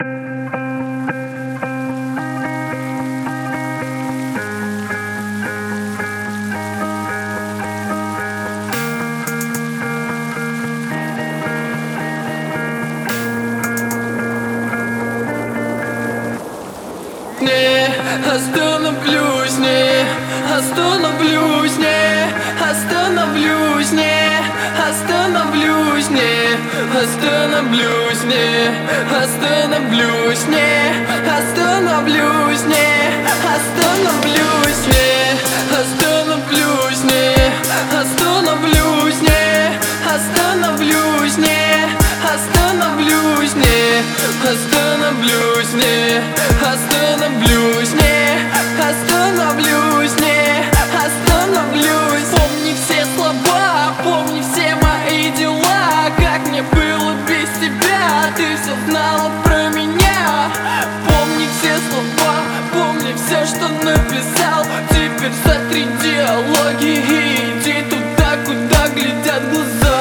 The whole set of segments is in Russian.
Не остановлюсь, не остановлюсь, не остановлюсь, не остановлюсь, не остановлюсь, не остановлюсь, не остановлюсь, не остановлюсь, не остановлюсь, не остановлюсь, не остановлюсь, не остановлюсь, не остановлюсь, не остановлюсь, не остановлюсь, не остановлюсь. Помни все слова, помни все мои дела. Как мне было без тебя, ты все знала про меня. Помни все слова, помни все, что написал. Теперь сотри диалоги и иди туда, куда глядят глаза.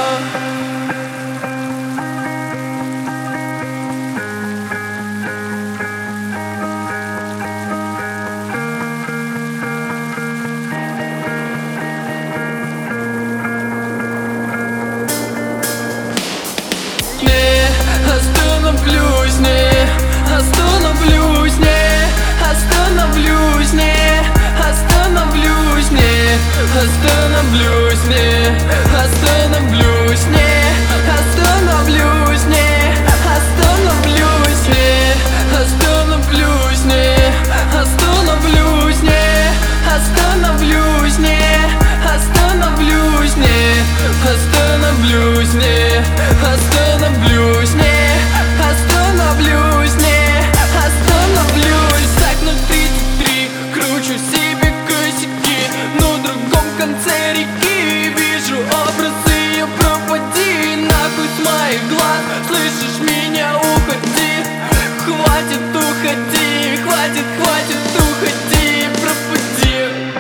Остановлюсь, не остановлюсь, не остановлюсь, не остановлюсь, не остановлюсь, не остановлюсь, не остановлюсь, не остановлюсь, не остановлюсь, не остановлюсь, не остановлюсь, не остановлюсь, не остановлюсь, не остановлюсь, не остановлюсь, не остановлюсь. Окно 33, кручу себе косяки. На другом конце реки вижу образ ее, пропади нахуй с моих глаз. Слышишь меня, уходи. Хватит, уходи, хватит, хватит, уходи, пропади.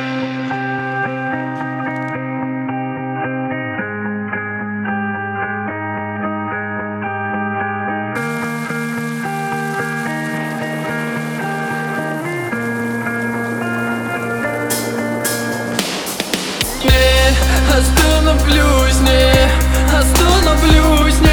Не остановлюсь, не остановлюсь, не